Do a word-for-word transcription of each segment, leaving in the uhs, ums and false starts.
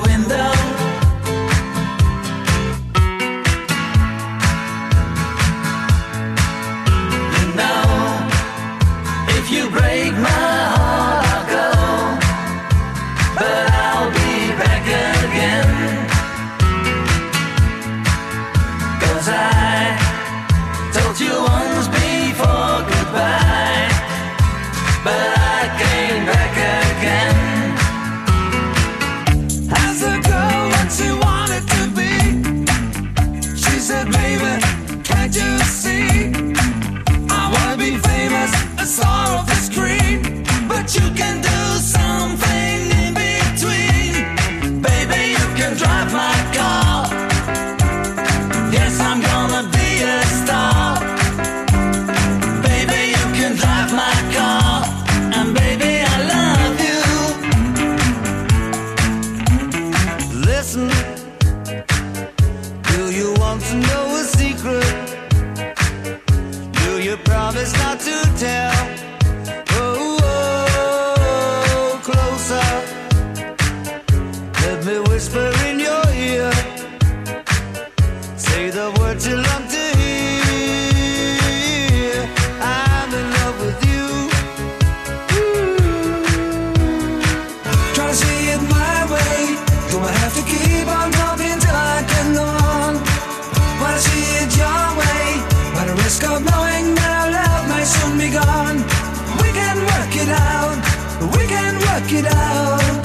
window. You know, if you break my heart, I'll go, but I'll be back again. 'Cause I told you once before goodbye, but I came back again. As a girl what she wanted to be, she said, baby, can't you see? I wanna be famous, a star of the screen, but you can do something in between. Baby, you can drive my car. Yes, I'm gonna be a star. Baby, you can drive my car. And baby, I love you. Listen, do you want to know a secret? Do you promise not to tell? Oh, oh, closer. Let me whisper in your ear. Say the words you love to hear. I'm in love with you. Try to see it my way. Gonna have to keep on talking till I can go on. Wanna see it your way, by the risk of knowing that our love may soon be gone. We can work it out, we can work it out.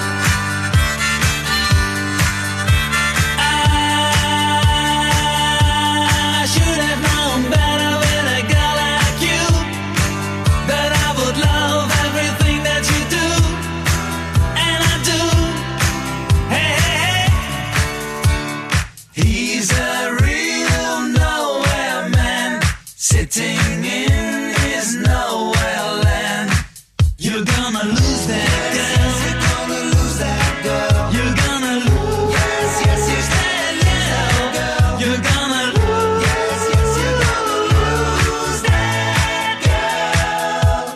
I should have known better with a girl like you, that I would love everything that you do, and I do. Hey, hey, hey. He's a real nowhere man, sitting in his nowhere land. You're gonna lose that girl. You're gonna lose that girl. You're gonna lose. Yes, yes, yes, that girl. You're gonna lose. Yes, yes, you're gonna lose that girl.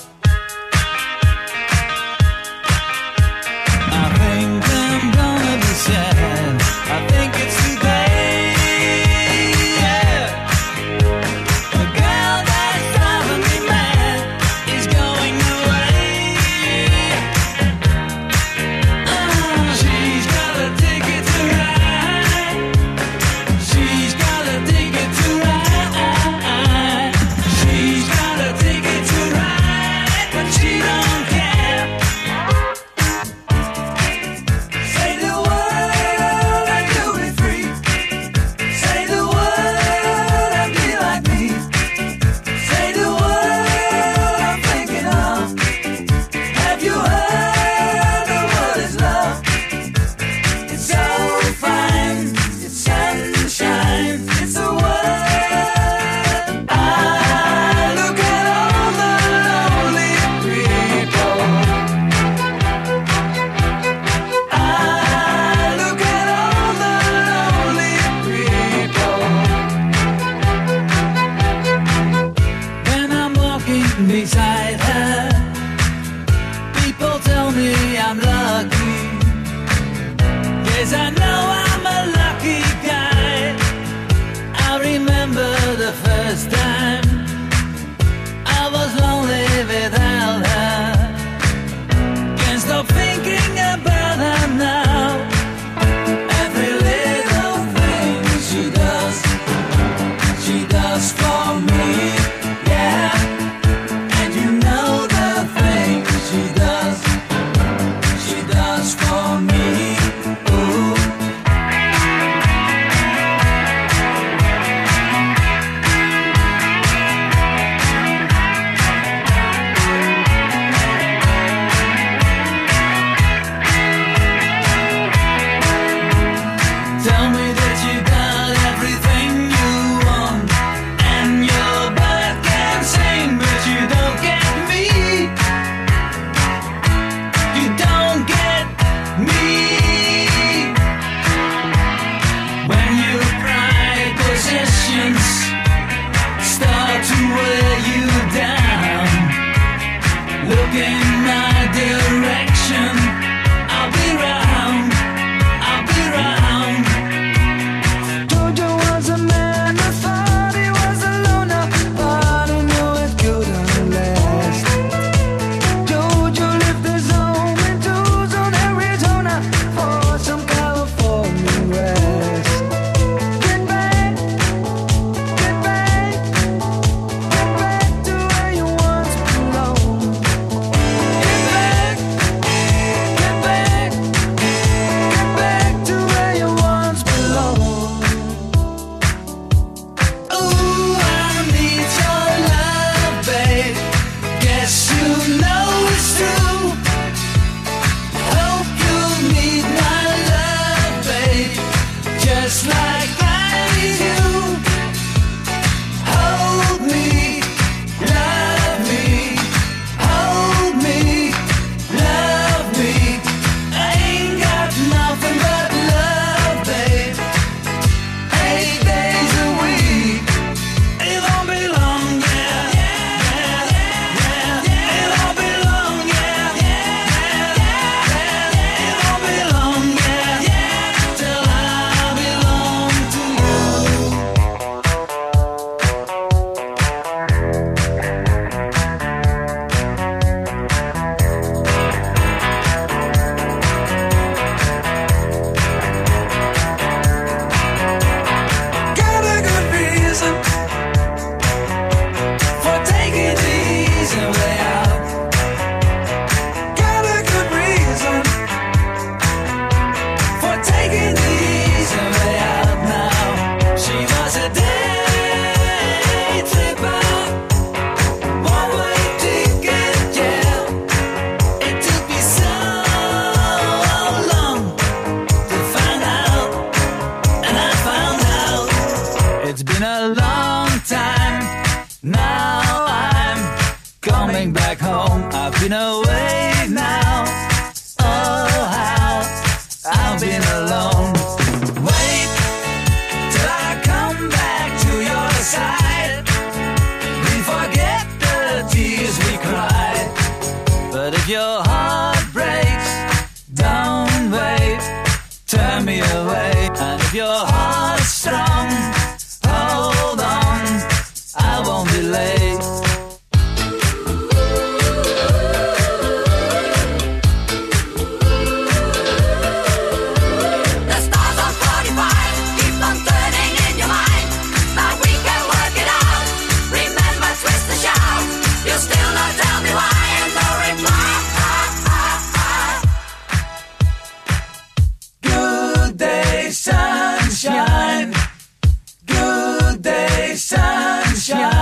I think I'm gonna be sad. I think it's today. Yeah. The girl that's driving me mad is going away. Uh, she's got a ticket to ride. She's got a ticket to ride. She's got a ticket to ride, but she don't care. Say the word and you'll be free. Say the word and be like me. Say the word I'm thinking of. Have you heard the word is love? It's so fine, it's sunshine, it's a word. I look at all the lonely people. I look at all the lonely people. When I'm walking beside her, people tell me I'm lucky. Yes, I know I'm a lucky guy. I remember the first time I was lonely without her. Can't stop thinking about her now. Every little thing she does, she does for me. Yeah, and you know the things she does, she does for me. Ooh, alone. Wait till I come back to your side. We forget the tears we cried. But if your heart breaks, don't wait, turn me away. And if your heart's strong, hold on, I won't be late. Sunshine, good day, sunshine.